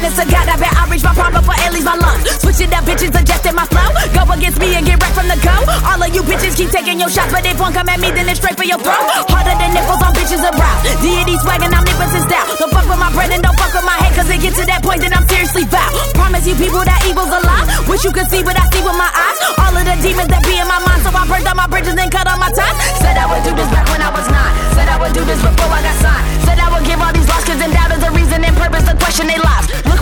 To God, I bet I reach my prime before it leaves my lungs. Switching up bitches, adjusting my flow. Go against me and get right from the go. All of you bitches keep taking your shots, but if one come at me, then it's straight for your throat. Harder than nipples on bitches around. Deity swaggin', I'm nipping since down. Don't fuck with my bread and don't fuck with my head, cause it get to that point that I'm seriously vowed. Promise you people that evil's a lie. Wish you could see what I see with my eyes. All of the demons that be in my mind, so I burned down my bridges and cut all my ties. Said I would do this back when I was 9. Said I would do this before I got signed. Said I would give all these lost kids and doubters a reason and purpose to question their lives. Look